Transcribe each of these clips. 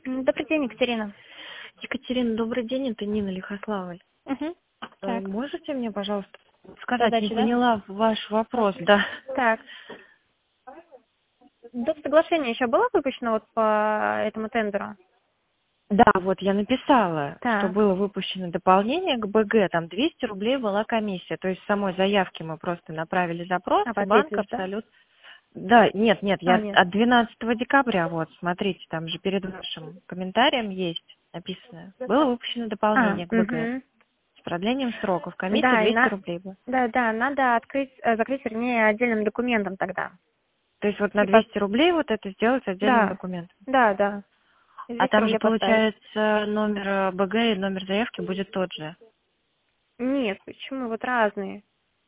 Добрый день, Екатерина. Екатерина, добрый день, это Нина Лихославовна. Угу. Так, Можете мне, пожалуйста, сказать, не задача, да? поняла ваш вопрос, да? Так. Доп. Соглашение еще было выпущено вот по этому тендеру? Да, вот я написала, что Так. было выпущено дополнение к БГ, там 200 рублей была комиссия, то есть с самой заявки мы просто направили запрос, А, и банк подписываешь, да? абсолютно... Да, нет, я Нет. от 12 декабря, вот, смотрите, там же перед вашим комментарием есть написано. Было выпущено дополнение к БГ Угу. с продлением сроков, комиссия Да, 200 рублей была. да, надо закрыть, вернее, отдельным документом тогда. То есть вот на Типа, 200 рублей вот это сделать отдельным да, документом. да. А 200 там же, рублей поставить. получается, номер БГ и номер заявки будет тот же. Нет, почему? Вот разные.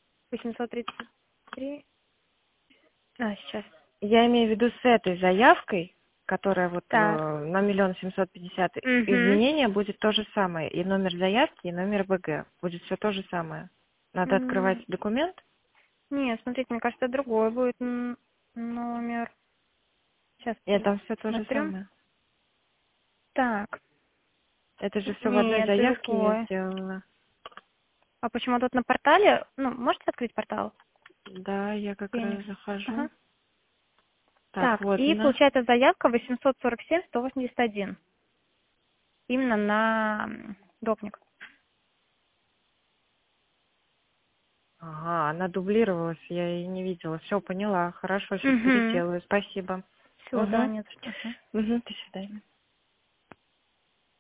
833. Сейчас. Я имею в виду с этой заявкой, которая вот Так. на 1 750 000, Угу. изменение будет то же самое. И номер заявки, и номер БГ. Будет все то же самое. Надо открывать документ. Нет, смотрите, мне кажется, другой будет номер. Сейчас И там все то же посмотрю. самое. Так, Это же все в одной нет, заявке я другой. сделала. А почему тут на портале? Ну, можете открыть портал? Да, я как Феникс. раз захожу. Ага. Так, Так, вот и на... получается заявка 847-181. Именно на допник. Ага, она дублировалась, я и не видела. Все, поняла. Хорошо, сейчас Угу. переделаю. Спасибо. Все, да, Угу. нет, что. Угу, до свидания.